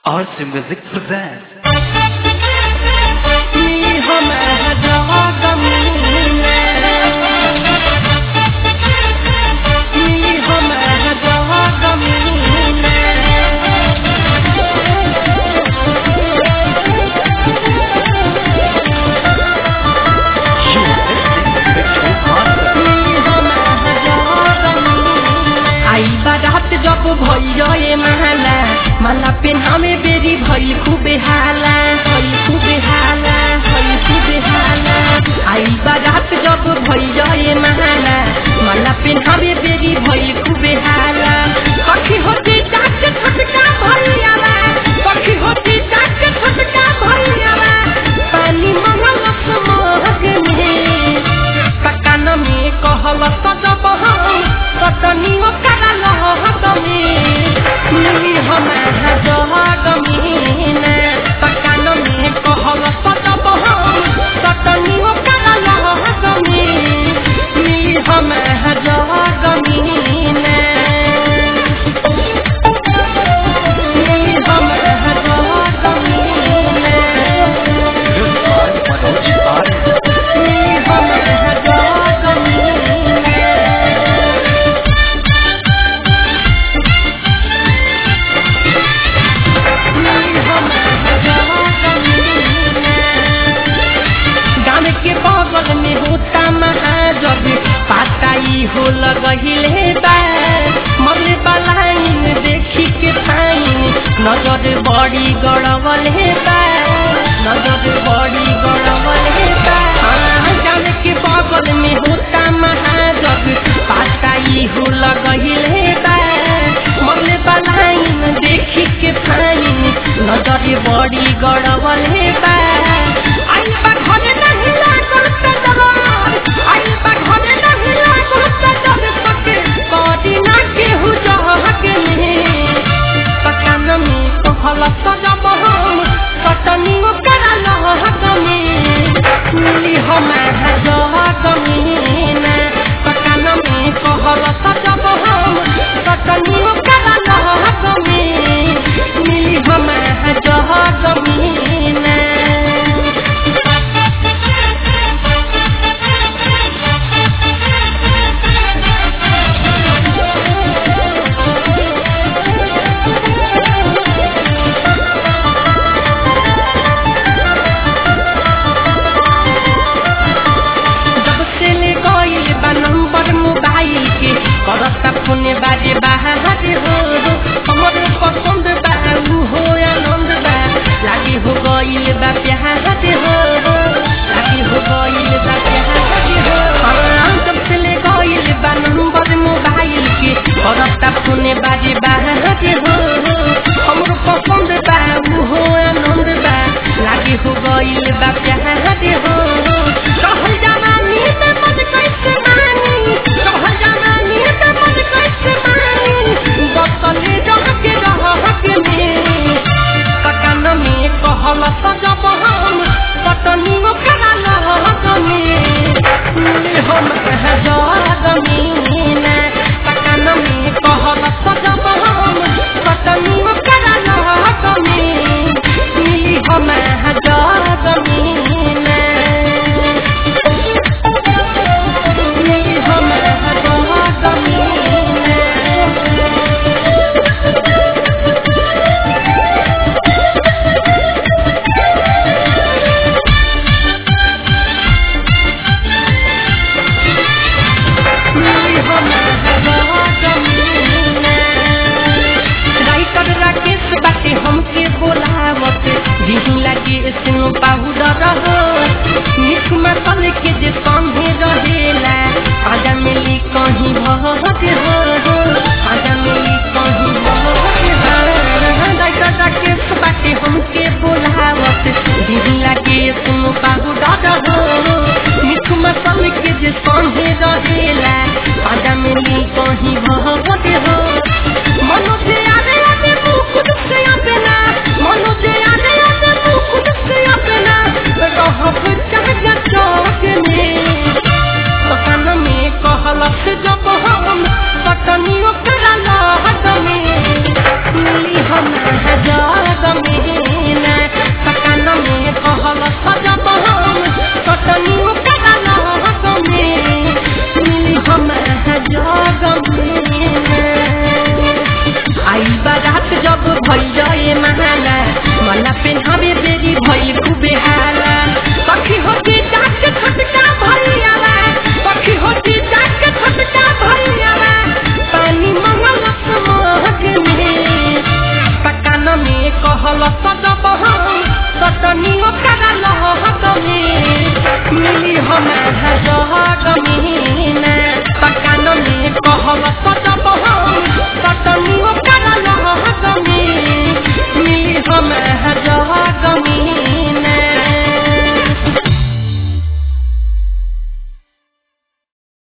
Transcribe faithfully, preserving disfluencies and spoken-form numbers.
R C Music presents. जब भैया माला माला पेन्हामे बेरी भई खूबे हाला भई खूबे हाला भई खूबे हाला आई बारात जब भैया माला माला पेन्हामे बेरी भई खूबे हाला पक्षी होती जाट छटका भैया पक्षी होती जाट छटका भैया पानी मंगल समोहक में पकान में कहल सजब हम कतनी करल मिली हमारा जगमीन पकान में कहल सजब हम कतनी करल मिली हमारा जगमीन मिली हमारा जगमीन मिली हमारा जगमीन में होता महाजग पाताई हो लगहिले मरले बलाइन देखी के फाइन नजर बड़ी गड़बल हेता नजर बड़ी गड़बल हेता जाने के बगल में होता महाजग पाताई हो लगहिले मरले बलाइन देखी के फाइन नजर बड़ी गड़बल हेता आई बा घरे नहीं लागल सजब हम कतनी करल मिली हमारा जगमीन पकान में कहल सजब हम कतनी करल मिली हमारा जगमीन करता पुण्य बाजे बाहर हो हमर पसंद बाबू हो आनंद बा लागे हो गईल बा प्यार हो लागे हो गईल बा प्यार हो जब से ले गईल बा नंबर मोबाइल के करता पुण्य बाजे बाहर हो हमर पसंद बाबू हो आनंद बा लागे हो गईल बा प्यार हो कहल जवानी में मन कैसे मानी कहल जवानी पकान में कहल सजब हम कतनी करल मिली हमारा जगमीन पकान में कहल सजब हम कतनी करल मिली हमारा जगमीन मिली हमारा जगमीन हमके बोलावत दिही लगे सुनो पाउडर हो निक मसल के जे संगे रहेला आजा मिली कहीं भहत हो आजा मिली कहीं भहत के बाटे हमके बोलावत दिही लगे सुनो पाउडर हो निक मसल के जे संगे रहेला आजा मिली कहीं भहत हो मनो से आवे आवे खुद से अपना मनो से आवे आवे खुद से अपना रहब चाहे चौक में पकान में कहल जब हम कतनी करल मिली हमारा समेत